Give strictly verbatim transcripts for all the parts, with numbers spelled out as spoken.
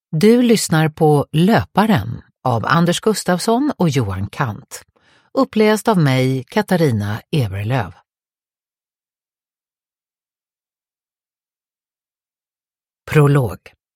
Du lyssnar på Löparen av Anders Gustafsson och Johan Kant. Uppläst av mig, Katarina Everlöv. Prolog.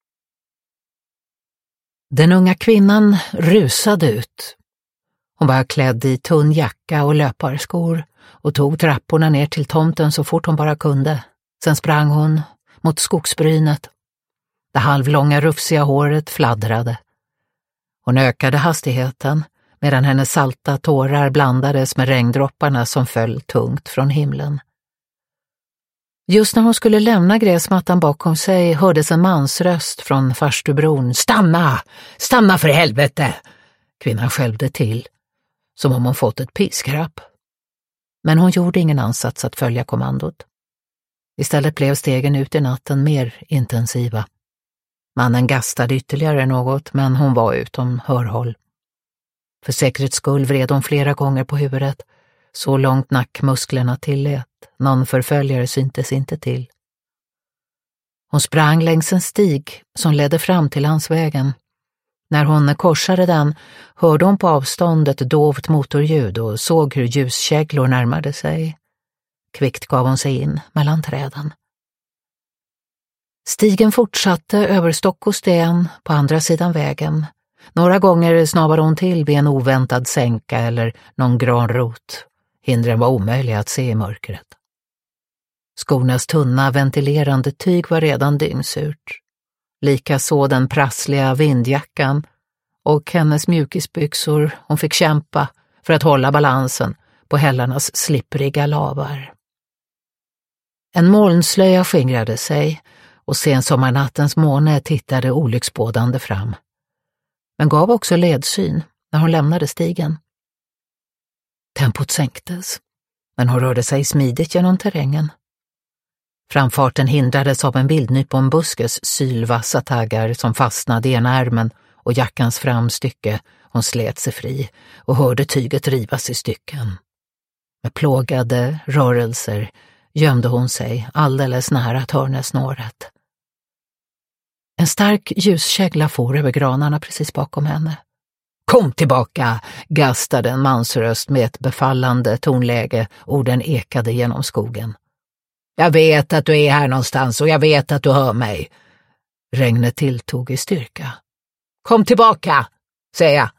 Den unga kvinnan rusade ut. Hon var klädd i tunn jacka och löparskor och tog trapporna ner till tomten så fort hon bara kunde. Sen sprang hon mot skogsbrynet. Det halvlånga rufsiga håret fladdrade. Hon ökade hastigheten medan hennes salta tårar blandades med regndropparna som föll tungt från himlen. Just när hon skulle lämna gräsmattan bakom sig hördes en mansröst från farstubron. Stanna! Stanna för helvete! Kvinnan skälvde till, som om hon fått ett piskrapp. Men hon gjorde ingen ansats att följa kommandot. Istället blev stegen ut i natten mer intensiva. Mannen gastade ytterligare något, men hon var utom hörhåll. För säkerhets skull vred hon flera gånger på huvudet, så långt nackmusklerna tillät. Någon förföljare syntes inte till. Hon sprang längs en stig som ledde fram till landsvägen. När hon korsade den hörde hon på avstånd ett dovt motorljud och såg hur ljuskäglor närmade sig. Kvickt gav hon sig in mellan träden. Stigen fortsatte över stock och sten på andra sidan vägen. Några gånger snavade hon till vid en oväntad sänka eller någon granrot. Hindren var omöjliga att se i mörkret. Skornas tunna ventilerande tyg var redan dyngsurt. Likaså den prassliga vindjackan och hennes mjukisbyxor. Hon fick kämpa för att hålla balansen på hällarnas slippriga lavar. En molnslöja skingrade sig och sensommarnattens måne tittade olycksbådande fram. Men gav också ledsyn när hon lämnade stigen. Tempot sänktes, men hon rörde sig smidigt genom terrängen. Framfarten hindrades av en vildnyponbuskes sylvassa taggar som fastnade i ena ärmen och jackans framstycke. Hon slet sig fri och hörde tyget rivas i stycken. Med plågade rörelser gömde hon sig alldeles nära törnesnåret. En stark ljuskägla for över granarna precis bakom henne. Kom tillbaka, gastade en mansröst med ett befallande tonläge. Orden ekade genom skogen. Jag vet att du är här någonstans och jag vet att du hör mig. Regnet tilltog i styrka. Kom tillbaka, säger jag.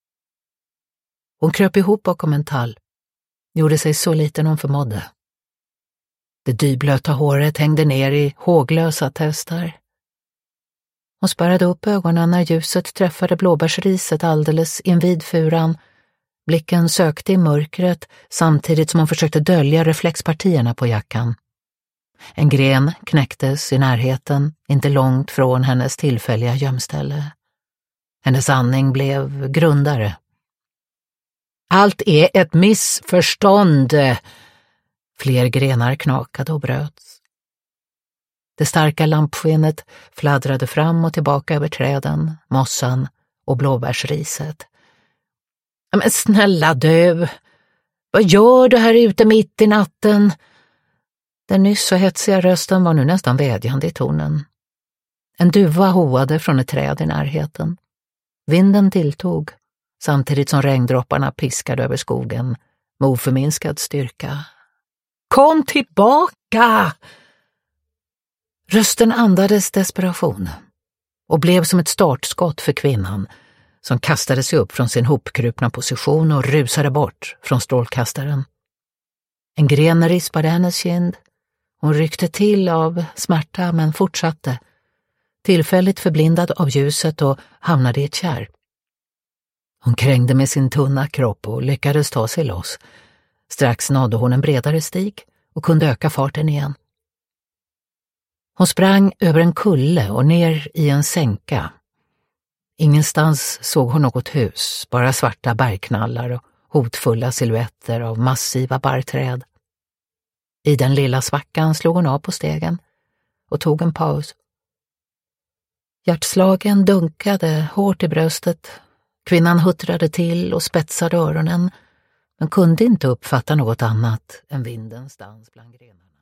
Hon kröp ihop bakom en tall. Gjorde sig så liten hon förmådde. Det dyblöta håret hängde ner i håglösa testar. Hon spärrade upp ögonen när ljuset träffade blåbärsriset alldeles invid furan. Blicken sökte i mörkret samtidigt som hon försökte dölja reflexpartierna på jackan. En gren knäcktes i närheten, inte långt från hennes tillfälliga gömställe. Hennes andning blev grundare. Allt är ett missförstånd. Fler grenar knakade och bröts. Det starka lampskenet fladdrade fram och tillbaka över träden, mossan och blåbärsriset. Men snälla du, vad gör du här ute mitt i natten? Den nyss så hetsiga rösten var nu nästan vädjande i tonen. En duva hoade från ett träd i närheten. Vinden tilltog, samtidigt som regndropparna piskade över skogen med oförminskad styrka. Kom tillbaka! Rösten andades desperation och blev som ett startskott för kvinnan som kastade sig upp från sin hopkrupna position och rusade bort från strålkastaren. En gren rispade hennes kind. Hon ryckte till av smärta men fortsatte, tillfälligt förblindad av ljuset och hamnade i ett kärr. Hon krängde med sin tunna kropp och lyckades ta sig loss. Strax nådde hon en bredare stig och kunde öka farten igen. Hon sprang över en kulle och ner i en sänka. Ingenstans såg hon något hus, bara svarta bergknallar och hotfulla silhuetter av massiva barrträd. I den lilla svackan slog hon av på stegen och tog en paus. Hjärtslagen dunkade hårt i bröstet. Kvinnan huttrade till och spetsade öronen, men kunde inte uppfatta något annat än vindens dans bland grenarna.